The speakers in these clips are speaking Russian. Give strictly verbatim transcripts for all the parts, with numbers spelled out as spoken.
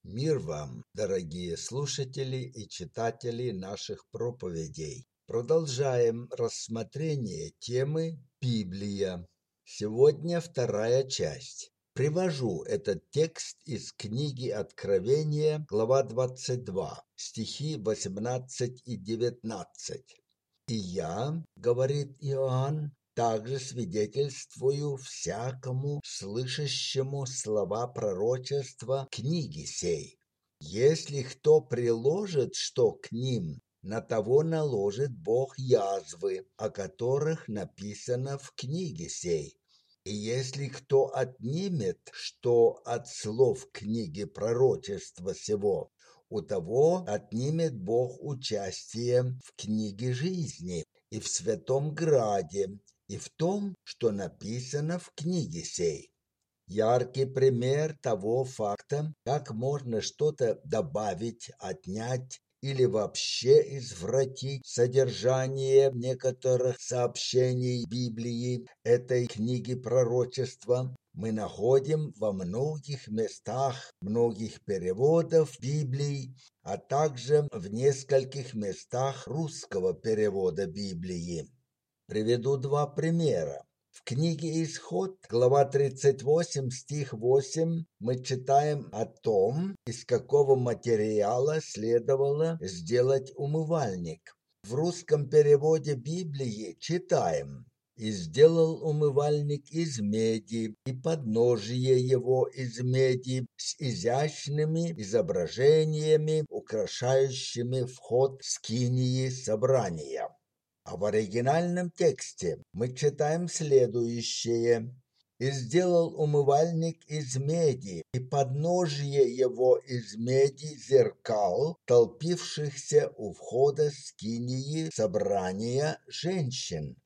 Мир вам, дорогие слушатели и читатели наших проповедей. Продолжаем рассмотрение темы «Библия». Сегодня вторая часть. Привожу этот текст из книги Откровения, глава двадцать два, стихи восемнадцать и девятнадцать. «И я, — говорит Иоанн, — также свидетельствую всякому, слышащему слова пророчества книги сей. Если кто приложит что к ним, на того наложит Бог язвы, о которых написано в книге сей. И если кто отнимет что от слов книги пророчества сего, у того отнимет Бог участие в книге жизни и в святом граде, и в том, что написано в книге сей». Яркий пример того факта, как можно что-то добавить, отнять или вообще извратить содержание некоторых сообщений Библии, этой книги пророчества, мы находим во многих местах многих переводов Библии, а также в нескольких местах русского перевода Библии. Приведу два примера. В книге «Исход», глава тридцать восемь, стих восемь, мы читаем о том, из какого материала следовало сделать умывальник. В русском переводе Библии читаем: «И сделал умывальник из меди, и подножие его из меди, с изящными изображениями, украшающими вход скинии собрания». А в оригинальном тексте мы читаем следующее: «И сделал умывальник из меди, и подножие его из меди зеркал, толпившихся у входа скинии собрания женщин».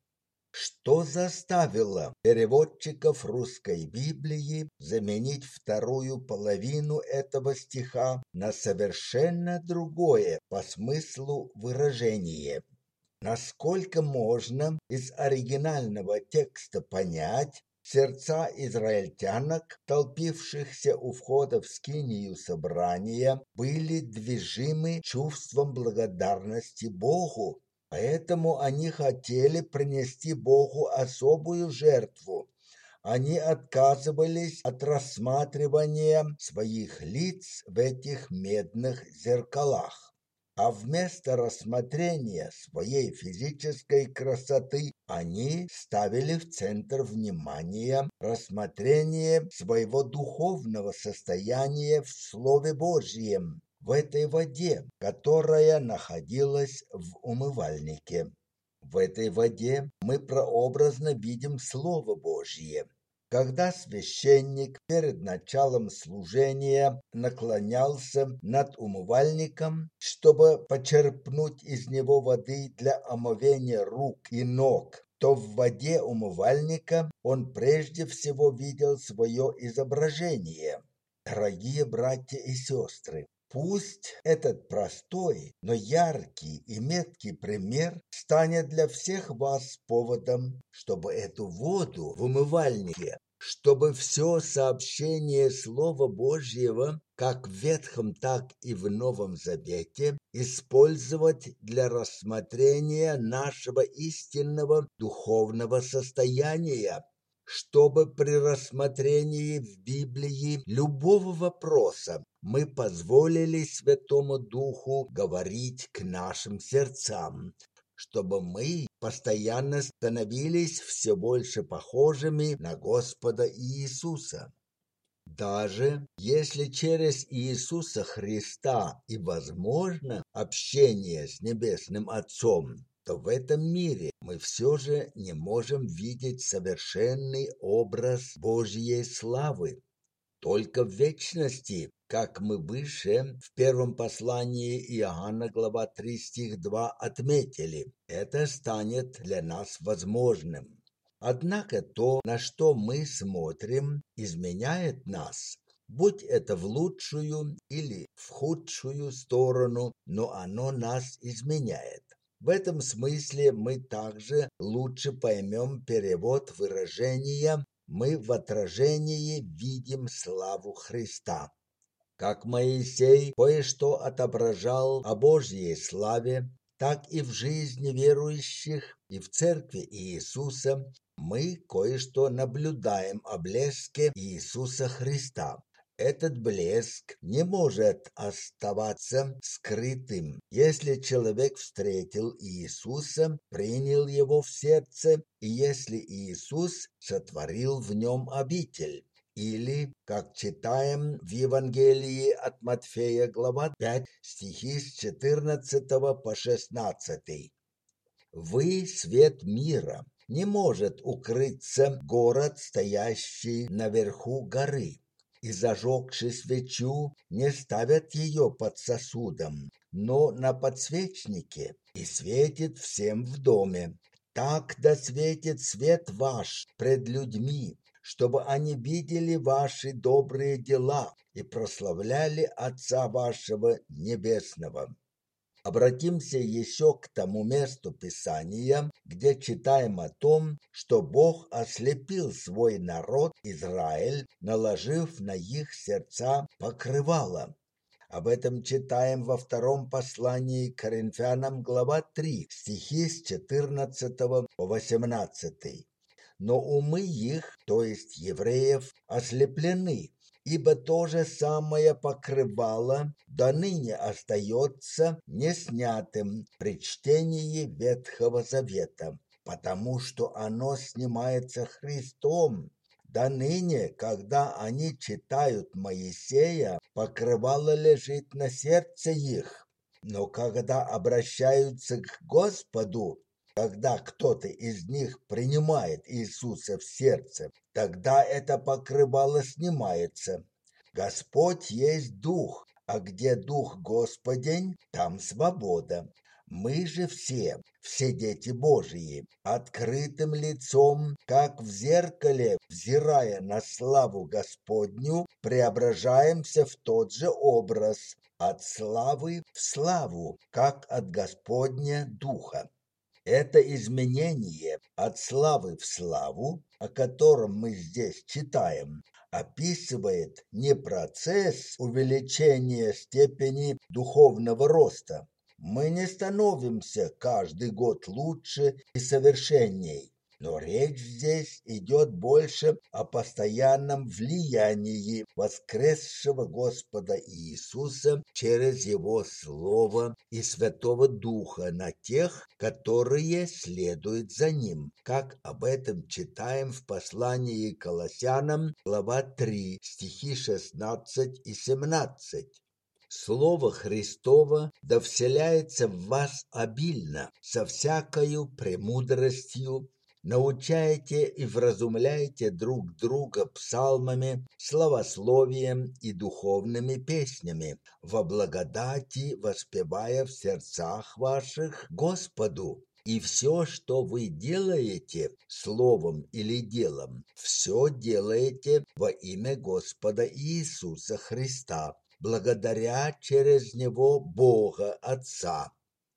Что заставило переводчиков русской Библии заменить вторую половину этого стиха на совершенно другое по смыслу выражение? Насколько можно из оригинального текста понять, сердца израильтянок, толпившихся у входа в скинию собрания, были движимы чувством благодарности Богу, поэтому они хотели принести Богу особую жертву. Они отказывались от рассматривания своих лиц в этих медных зеркалах. А вместо рассмотрения своей физической красоты они ставили в центр внимания рассмотрение своего духовного состояния в Слове Божьем, в этой воде, которая находилась в умывальнике. В этой воде мы прообразно видим Слово Божье. Когда священник перед началом служения наклонялся над умывальником, чтобы почерпнуть из него воды для омовения рук и ног, то в воде умывальника он прежде всего видел свое изображение. Дорогие братья и сестры, пусть этот простой, но яркий и меткий пример станет для всех вас поводом, чтобы эту воду в умывальнике, чтобы все сообщение Слова Божьего, как в Ветхом, так и в Новом Завете, использовать для рассмотрения нашего истинного духовного состояния, чтобы при рассмотрении в Библии любого вопроса мы позволили Святому Духу говорить к нашим сердцам, чтобы мы постоянно становились все больше похожими на Господа Иисуса. Даже если через Иисуса Христа и возможно общение с Небесным Отцом, то в этом мире мы все же не можем видеть совершенный образ Божьей славы. Только в вечности, как мы выше в первом послании Иоанна, глава три, стих два, отметили, это станет для нас возможным. Однако то, на что мы смотрим, изменяет нас, будь это в лучшую или в худшую сторону, но оно нас изменяет. В этом смысле мы также лучше поймем перевод выражения «мы в отражении видим славу Христа». Как Моисей кое-что отображал о Божьей славе, так и в жизни верующих и в церкви Иисуса мы кое-что наблюдаем о блеске Иисуса Христа. Этот блеск не может оставаться скрытым, если человек встретил Иисуса, принял его в сердце, и если Иисус сотворил в нем обитель. Или, как читаем в Евангелии от Матфея, глава пять, стихи с четырнадцатого по шестнадцатый. «Вы свет мира. Не может укрыться город, стоящий наверху горы. И, зажегши свечу, не ставят ее под сосудом, но на подсвечнике, и светит всем в доме. Так да светит свет ваш пред людьми, чтобы они видели ваши добрые дела и прославляли Отца вашего Небесного». Обратимся еще к тому месту Писания, где читаем о том, что Бог ослепил свой народ Израиль, наложив на их сердца покрывало. Об этом читаем во втором послании к Коринфянам, глава три, стихи с четырнадцатого по восемнадцатый. «Но умы их, то есть евреев, ослеплены, ибо то же самое покрывало до ныне остается неснятым при чтении Ветхого Завета, потому что оно снимается Христом. До ныне, когда они читают Моисея, покрывало лежит на сердце их, но когда обращаются к Господу, когда кто-то из них принимает Иисуса в сердце, тогда это покрывало снимается. Господь есть Дух, а где Дух Господень, там свобода. Мы же все, все дети Божьи, открытым лицом, как в зеркале, взирая на славу Господню, преображаемся в тот же образ, от славы в славу, как от Господня Духа. Это изменение от славы в славу, о котором мы здесь читаем, описывает не процесс увеличения степени духовного роста. Мы не становимся каждый год лучше и совершенней, но речь здесь идет больше о постоянном влиянии воскресшего Господа Иисуса через Его Слово и Святого Духа на тех, которые следуют за Ним, как об этом читаем в послании к Колоссянам, глава три, стихи шестнадцать и семнадцать. Слово Христово да вселяется в вас обильно, со всякою премудростью, научайте и вразумляйте друг друга псалмами, славословием и духовными песнями, во благодати воспевая в сердцах ваших Господу. И все, что вы делаете, словом или делом, все делаете во имя Господа Иисуса Христа, благодаря через Него Бога Отца.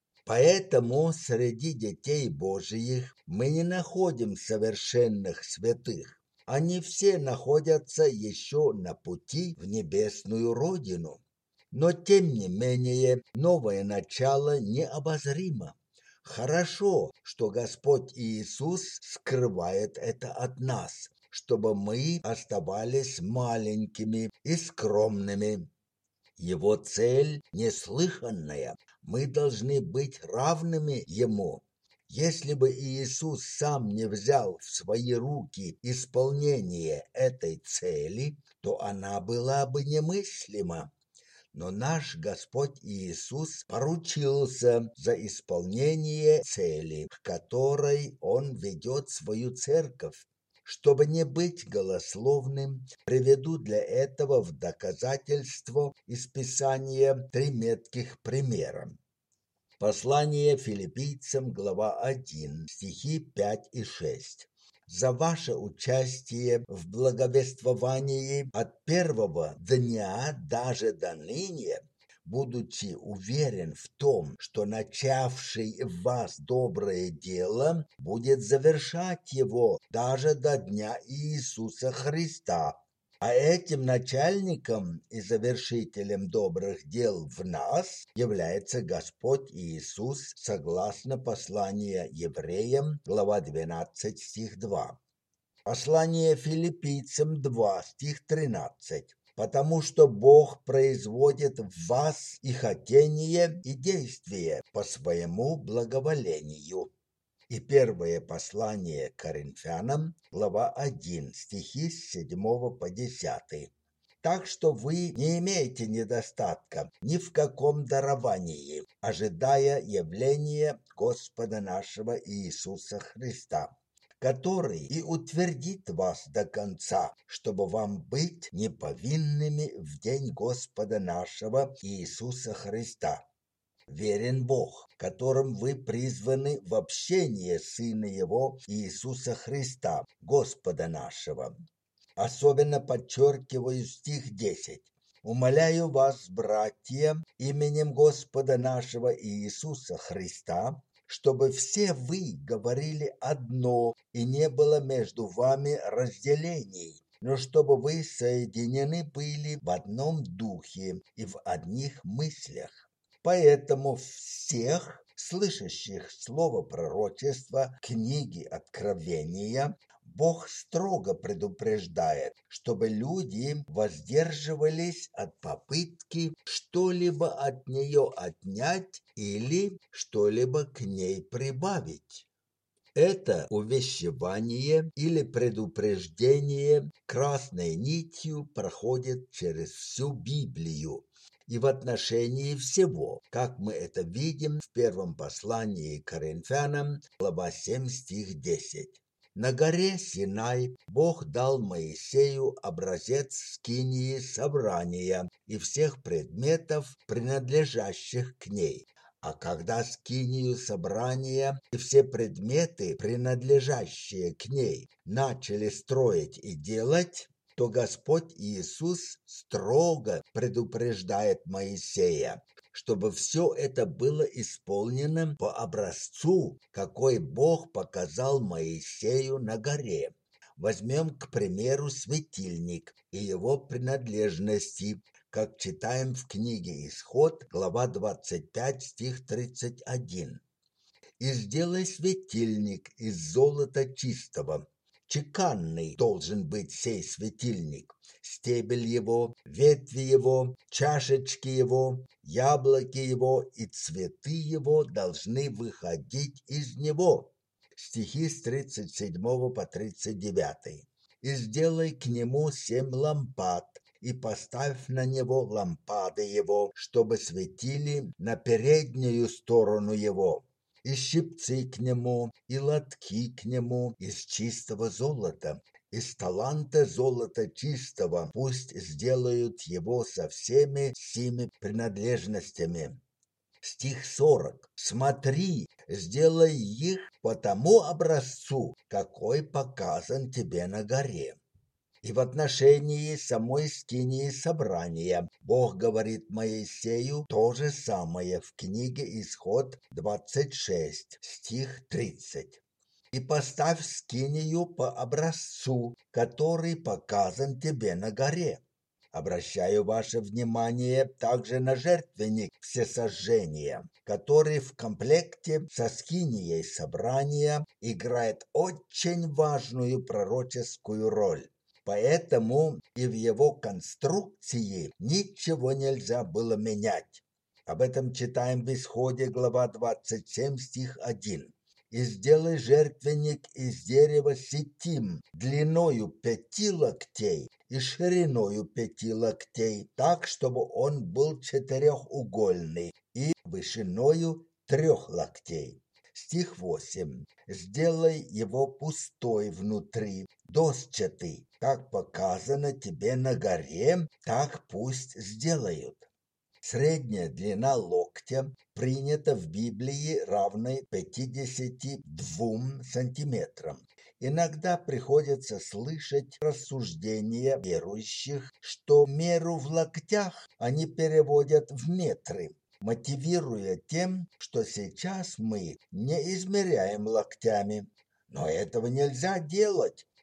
Поэтому среди детей Божиих мы не находим совершенных святых. Они все находятся еще на пути в небесную родину. Но тем не менее новое начало необозримо. Хорошо, что Господь Иисус скрывает это от нас, чтобы мы оставались маленькими и скромными. Его цель неслыханная. Мы должны быть равными Ему. Если бы Иисус сам не взял в свои руки исполнение этой цели, то она была бы немыслима. Но наш Господь Иисус поручился за исполнение цели, к которой Он ведет свою церковь. Чтобы не быть голословным, приведу для этого в доказательство из Писания три метких примера. Послание филиппийцам, глава один, стихи пять и шесть. За ваше участие в благовествовании от первого дня даже до ныне, будучи уверен в том, что начавший в вас доброе дело будет завершать его даже до дня Иисуса Христа. А этим начальником и завершителем добрых дел в нас является Господь Иисус, согласно посланию евреям, глава двенадцать, стих два. Послание филиппийцам два, стих тринадцать. Потому что Бог производит в вас и хотение, и действие по своему благоволению. И первое послание к Коринфянам, глава один, стихи с седьмого по десятый. Так что вы не имеете недостатка ни в каком даровании, ожидая явления Господа нашего Иисуса Христа, который и утвердит вас до конца, чтобы вам быть неповинными в день Господа нашего Иисуса Христа. Верен Бог, которым вы призваны в общение Сына Его Иисуса Христа, Господа нашего. Особенно подчеркиваю стих десять. «Умоляю вас, братья, именем Господа нашего Иисуса Христа, чтобы все вы говорили одно, и не было между вами разделений, но чтобы вы соединены были в одном духе и в одних мыслях. Поэтому всех, слышащих слово пророчества книги Откровения, Бог строго предупреждает, чтобы люди воздерживались от попытки что-либо от нее отнять или что-либо к ней прибавить. Это увещевание или предупреждение красной нитью проходит через всю Библию и в отношении всего, как мы это видим в первом послании к Коринфянам, глава семь, стих десять. На горе Синай Бог дал Моисею образец скинии собрания и всех предметов, принадлежащих к ней. А когда скинию собрания и все предметы, принадлежащие к ней, начали строить и делать, то Господь Иисус строго предупреждает Моисея, чтобы все это было исполнено по образцу, какой Бог показал Моисею на горе. Возьмем, к примеру, светильник и его принадлежности, как читаем в книге Исход, глава двадцать пять, стих тридцать один. «И сделай светильник из золота чистого. Чеканный должен быть сей светильник, стебель его, ветви его, чашечки его, яблоки его и цветы его должны выходить из него». Стихи с тридцать седьмого по тридцать девятый. «И сделай к нему семь лампад, и поставь на него лампады его, чтобы светили на переднюю сторону его, и щипцы к нему, и лотки к нему из чистого золота, из таланта золота чистого пусть сделают его со всеми сими принадлежностями». Стих сорок. «Смотри, сделай их по тому образцу, какой показан тебе на горе». И в отношении самой скинии собрания Бог говорит Моисею то же самое в книге Исход двадцать шесть, стих тридцать. «И поставь скинию по образцу, который показан тебе на горе». Обращаю ваше внимание также на жертвенник всесожжения, который в комплекте со скинией собрания играет очень важную пророческую роль. Поэтому и в его конструкции ничего нельзя было менять. Об этом читаем в Исходе, глава двадцать семь, стих один. «И сделай жертвенник из дерева ситим, длиною пяти локтей и шириною пяти локтей, так, чтобы он был четырехугольный и вышиною трех локтей». Стих восемь. «Сделай его пустой внутри, досчатый, как показано тебе на горе, так пусть сделают». Средняя длина локтя принята в Библии равной пятидесяти двум сантиметрам. Иногда приходится слышать рассуждения верующих, что меру в локтях они переводят в метры, мотивируя тем, что сейчас мы не измеряем локтями. Но этого нельзя делать,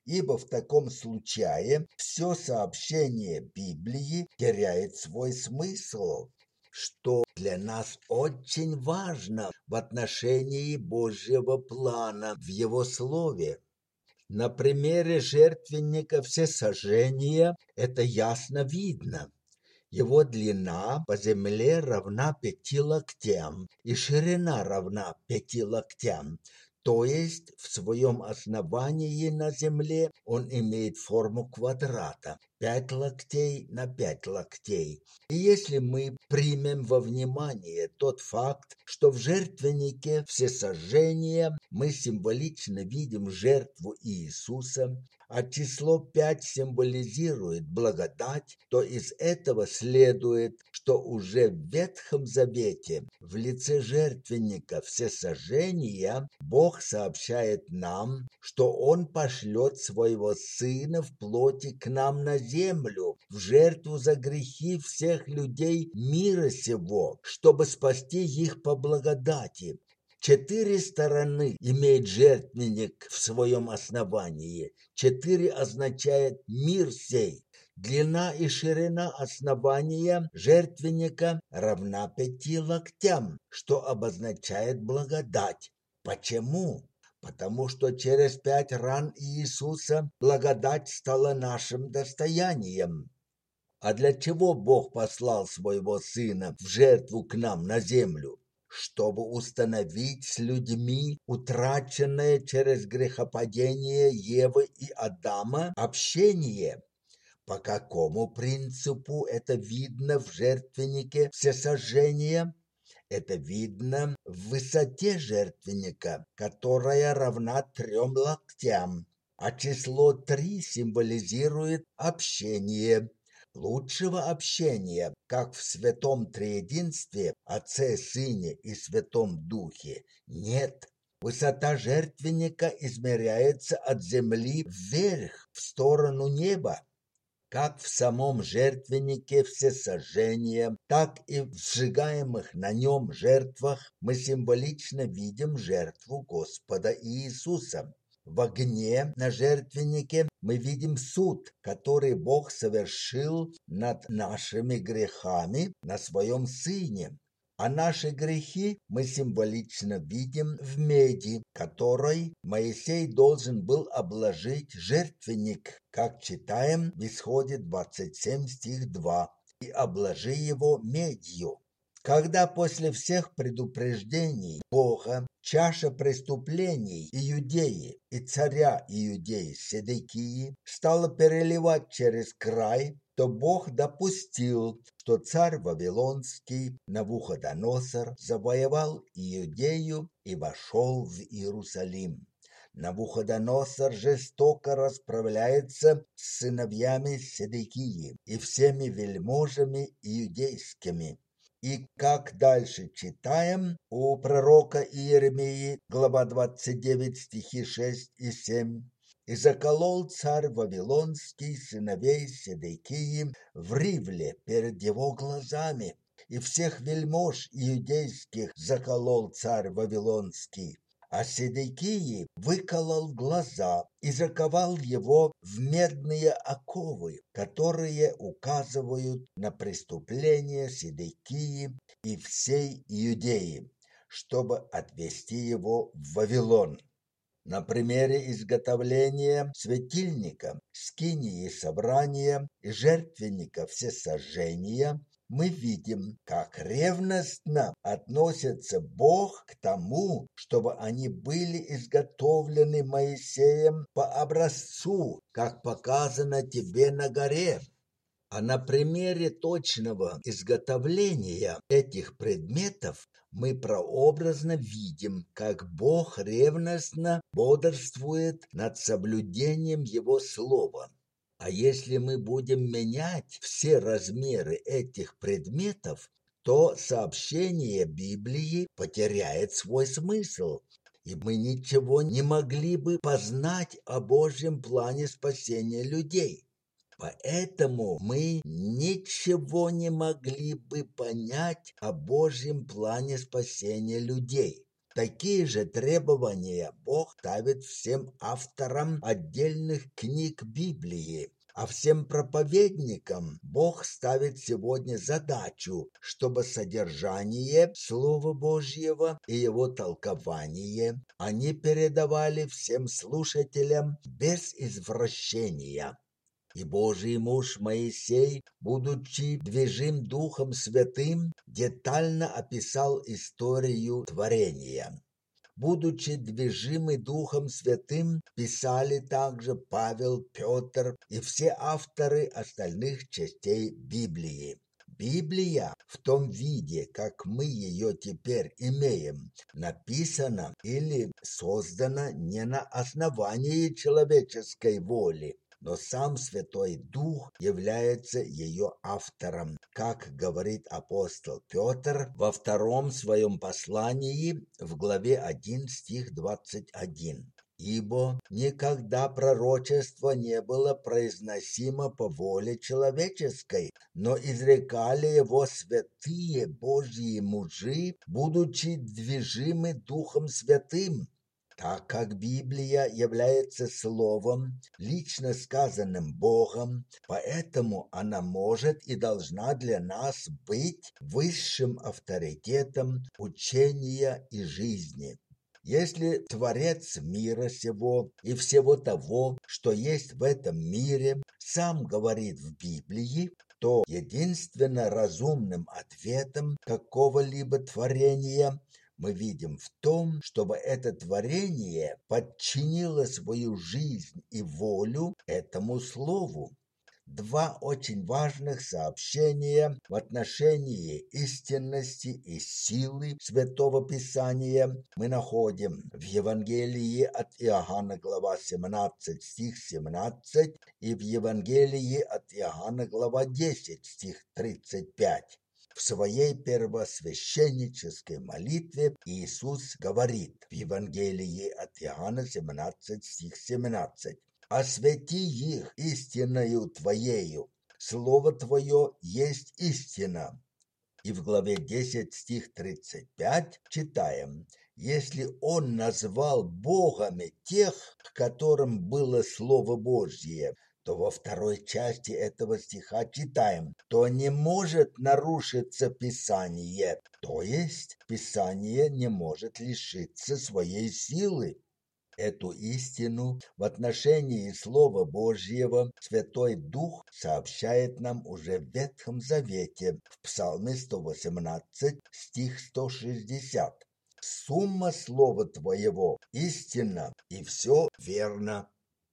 ибо в таком случае все сообщение Библии теряет свой смысл, что для нас очень важно в отношении Божьего плана в Его Слове. На примере жертвенника всесожжения это ясно видно. Его длина по земле равна пяти локтям, и ширина равна пяти локтям. То есть в своем основании на земле он имеет форму квадрата, пять локтей на пять локтей. И если мы примем во внимание тот факт, что в жертвеннике всесожжения мы символично видим жертву Иисуса, а число пять символизирует благодать, то из этого следует, что уже в Ветхом Завете в лице жертвенника всесожжения Бог сообщает нам, что Он пошлет Своего Сына в плоти к нам на землю, в жертву за грехи всех людей мира сего, чтобы спасти их по благодати. Четыре стороны имеет жертвенник в своем основании. Четыре означает мир сей. Длина и ширина основания жертвенника равна пяти локтям, что обозначает благодать. Почему? Потому что через пять ран Иисуса благодать стала нашим достоянием. А для чего Бог послал своего Сына в жертву к нам на землю? Чтобы установить с людьми утраченное через грехопадение Евы и Адама общение. По какому принципу это видно в жертвеннике всесожжения? Это видно в высоте жертвенника, которая равна трем локтям, а число три символизирует общение. Лучшего общения, как в Святом Триединстве, Отце, Сыне и Святом Духе, нет. Высота жертвенника измеряется от земли вверх, в сторону неба. Как в самом жертвеннике всесожжения, так и в сжигаемых на нем жертвах мы символично видим жертву Господа Иисуса. В огне на жертвеннике мы видим суд, который Бог совершил над нашими грехами на своем Сыне. А наши грехи мы символично видим в меди, которой Моисей должен был обложить жертвенник, как читаем в Исходе двадцать семь стих два, и обложи его медью. Когда после всех предупреждений Бога чаша преступлений Иудеи и царя Иудеи Седекии стала переливать через край, то Бог допустил, что царь Вавилонский Навуходоносор завоевал Иудею и вошел в Иерусалим. Навуходоносор жестоко расправляется с сыновьями Седекии и всеми вельможами иудейскими. И как дальше читаем у пророка Иеремии, глава двадцать девять, стихи шесть и семь. «И заколол царь Вавилонский сыновей Седекии в Ривле перед его глазами, и всех вельмож иудейских заколол царь Вавилонский. А Седекии выколол глаза и заковал его в медные оковы, которые указывают на преступление Седекии и всей Иудеи, чтобы отвести его в Вавилон». На примере изготовления светильника, скинии собрания и жертвенника всесожжения мы видим, как ревностно относится Бог к тому, чтобы они были изготовлены Моисеем по образцу, как показано тебе на горе. А на примере точного изготовления этих предметов мы прообразно видим, как Бог ревностно бодрствует над соблюдением Его Слова. А если мы будем менять все размеры этих предметов, то сообщение Библии потеряет свой смысл, и мы ничего не могли бы познать о Божьем плане спасения людей. Поэтому мы ничего не могли бы понять о Божьем плане спасения людей. Такие же требования Бог ставит всем авторам отдельных книг Библии. А всем проповедникам Бог ставит сегодня задачу, чтобы содержание Слова Божьего и его толкование они передавали всем слушателям без извращения. И Божий муж Моисей, будучи движим Духом Святым, детально описал историю творения. Будучи движимы Духом Святым, писали также Павел, Петр и все авторы остальных частей Библии. Библия в том виде, как мы ее теперь имеем, написана или создана не на основании человеческой воли, но сам Святой Дух является ее автором, как говорит апостол Петр во втором своем послании в главе один, стих двадцать один. «Ибо никогда пророчество не было произносимо по воле человеческой, но изрекали его святые Божьи мужи, будучи движимы Духом Святым». Так как Библия является словом, лично сказанным Богом, поэтому она может и должна для нас быть высшим авторитетом учения и жизни. Если Творец мира сего и всего того, что есть в этом мире, сам говорит в Библии, то единственно разумным ответом какого-либо творения мы видим в том, чтобы это творение подчинило свою жизнь и волю этому слову. Два очень важных сообщения в отношении истинности и силы Святого Писания мы находим в Евангелии от Иоанна, глава семнадцать, стих семнадцать, и в Евангелии от Иоанна, глава десять, стих тридцать пять. В своей первосвященнической молитве Иисус говорит в Евангелии от Иоанна семнадцать, стих семнадцать: «Освети их истинною Твоею, Слово Твое есть истина». И в главе десять, стих тридцать пять читаем: «Если Он назвал богами тех, к которым было Слово Божье», то во второй части этого стиха читаем: «то не может нарушиться Писание», то есть Писание не может лишиться своей силы. Эту истину в отношении Слова Божьего Святой Дух сообщает нам уже в Ветхом Завете, в Псалме сто восемнадцать, стих сто шестьдесят. «Сумма Слова Твоего истинна, и все верно».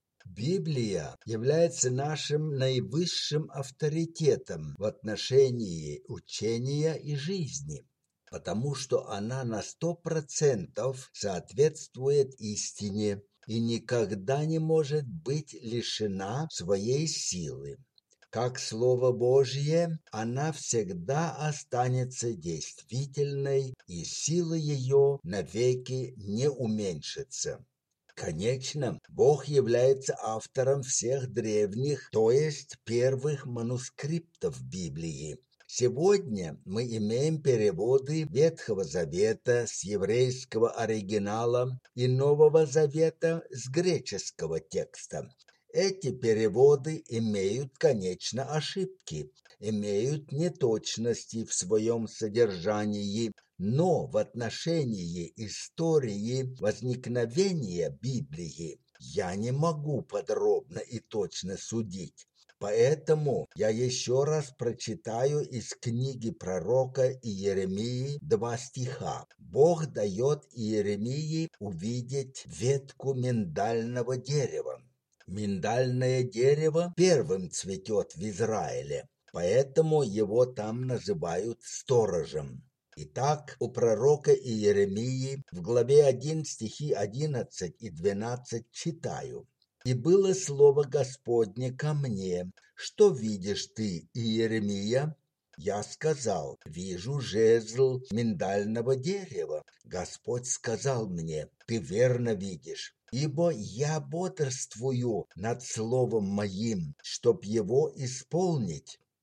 Библия является нашим наивысшим авторитетом в отношении учения и жизни, потому что она на сто процентов соответствует истине и никогда не может быть лишена своей силы. Как Слово Божье, она всегда останется действительной, и сила ее навеки не уменьшится. Конечно, Бог является автором всех древних, то есть первых манускриптов Библии. Сегодня мы имеем переводы Ветхого Завета с еврейского оригинала и Нового Завета с греческого текста. Эти переводы имеют, конечно, ошибки, имеют неточности в своем содержании, но в отношении истории возникновения Библии я не могу подробно и точно судить. Поэтому я еще раз прочитаю из книги пророка Иеремии два стиха. Бог дает Иеремии увидеть ветку миндального дерева. Миндальное дерево первым цветет в Израиле, поэтому его там называют сторожем. Итак, у пророка Иеремии в главе один, стихи одиннадцать и двенадцать читаю: «И было слово Господне ко мне: что видишь ты, Иеремия?» Я сказал: «Вижу жезл миндального дерева». Господь сказал мне: «Ты верно видишь, ибо я бодрствую над словом моим, чтоб его исполнить».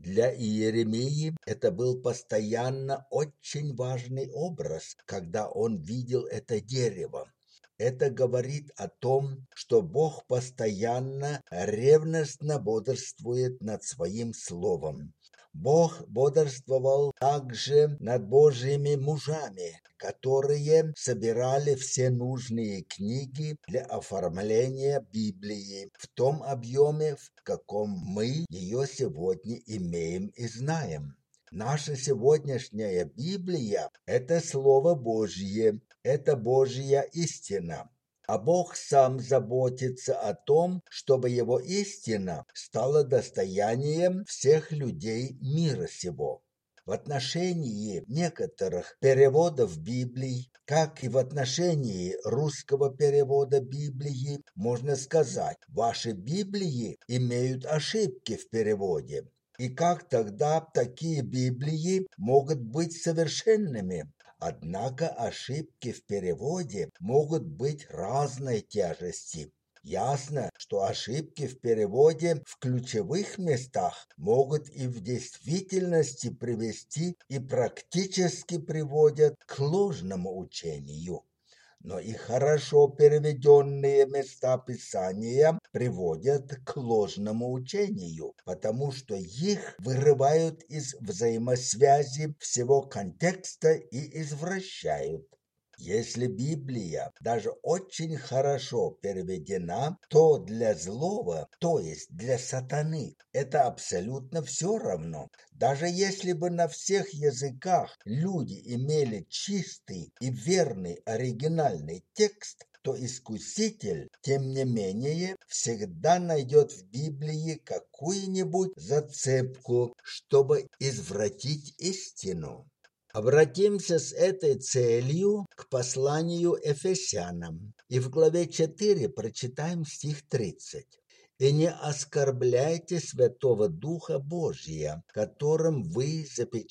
Для Иеремии это был постоянно очень важный образ, когда он видел это дерево. Это говорит о том, что Бог постоянно ревностно бодрствует над своим словом. Бог бодрствовал также над Божьими мужами, которые собирали все нужные книги для оформления Библии в том объеме, в каком мы ее сегодня имеем и знаем. Наша сегодняшняя Библия – это Слово Божье, это Божья истина. А Бог сам заботится о том, чтобы Его истина стала достоянием всех людей мира сего. В отношении некоторых переводов Библии, как и в отношении русского перевода Библии, можно сказать, ваши Библии имеют ошибки в переводе. И как тогда такие Библии могут быть совершенными? Однако ошибки в переводе могут быть разной тяжести. Ясно, что ошибки в переводе в ключевых местах могут и в действительности привести и практически приводят к ложному учению. Но и хорошо переведенные места Писания приводят к ложному учению, потому что их вырывают из взаимосвязи всего контекста и извращают. Если Библия даже очень хорошо переведена, то для злого, то есть для сатаны, это абсолютно все равно. Даже если бы на всех языках люди имели чистый и верный оригинальный текст, то искуситель, тем не менее, всегда найдет в Библии какую-нибудь зацепку, чтобы извратить истину. Обратимся с этой целью к посланию Ефесянам и в главе четыре прочитаем стих тридцать. «И не оскорбляйте Святого Духа Божия, которым вы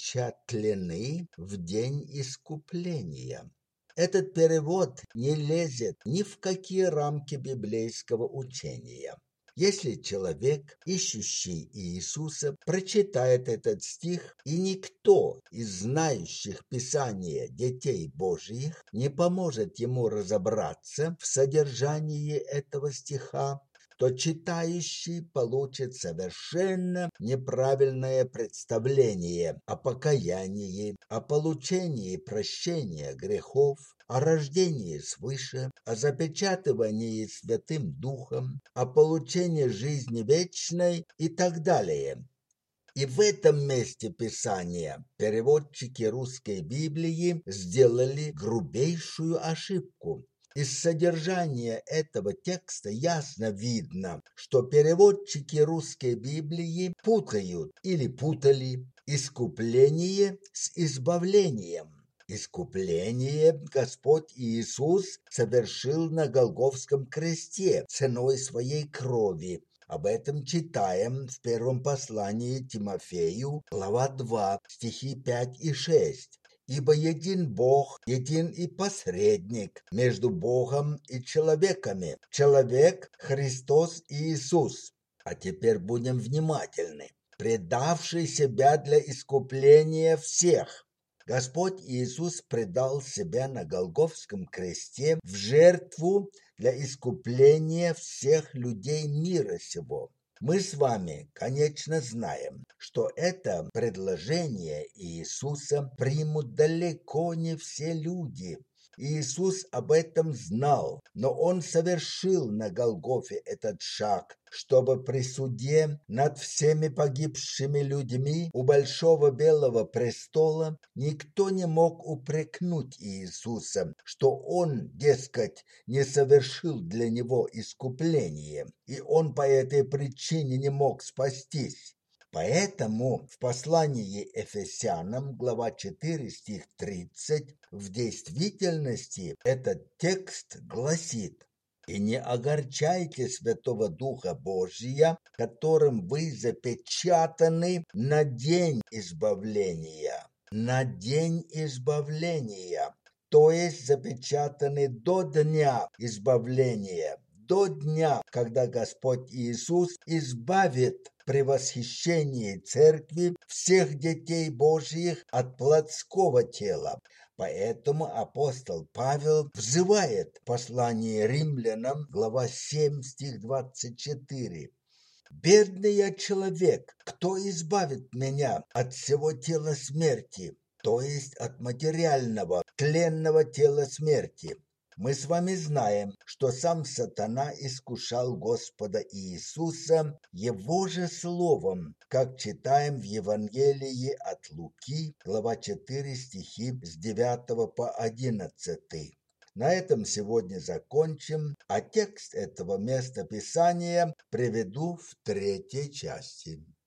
запечатлены в день искупления». Этот перевод не лезет ни в какие рамки библейского учения. Если человек, ищущий Иисуса, прочитает этот стих, и никто из знающих Писания детей Божьих не поможет ему разобраться в содержании этого стиха, то читающий получит совершенно неправильное представление о покаянии, о получении прощения грехов, о рождении свыше, о запечатывании Святым Духом, о получении жизни вечной и так далее. И в этом месте Писания переводчики русской Библии сделали грубейшую ошибку. Из содержания этого текста ясно видно, что переводчики русской Библии путают или путали искупление с избавлением. Искупление Господь Иисус совершил на Голгофском кресте ценой своей крови. Об этом читаем в первом послании Тимофею, глава два, стихи пять и шесть. «Ибо един Бог, един и посредник между Богом и человеками, человек Христос Иисус». А теперь будем внимательны. «Предавший себя для искупления всех». Господь Иисус предал себя на Голгофском кресте в жертву для искупления всех людей мира сего. Мы с вами, конечно, знаем, что это предложение Иисуса примут далеко не все люди. Иисус об этом знал, но Он совершил на Голгофе этот шаг, чтобы при суде над всеми погибшими людьми у Большого Белого престола никто не мог упрекнуть Иисуса, что Он, дескать, не совершил для него искупление, и Он по этой причине не мог спастись. Поэтому в послании Ефесянам, глава четыре, стих тридцать, в действительности этот текст гласит: «И не огорчайте Святого Духа Божия, которым вы запечатаны на день избавления». На день избавления, то есть запечатаны до дня избавления, до дня, когда Господь Иисус избавит при восхищении церкви всех детей Божьих от плотского тела. Поэтому апостол Павел взывает в послании римлянам, глава семь, стих двадцать четыре. «Бедный я человек, кто избавит меня от всего тела смерти?» То есть от материального, тленного тела смерти. Мы с вами знаем, что сам сатана искушал Господа Иисуса его же словом, как читаем в Евангелии от Луки, глава четыре, стихи с девятого по одиннадцатый. На этом сегодня закончим, а текст этого места Писания приведу в третьей части.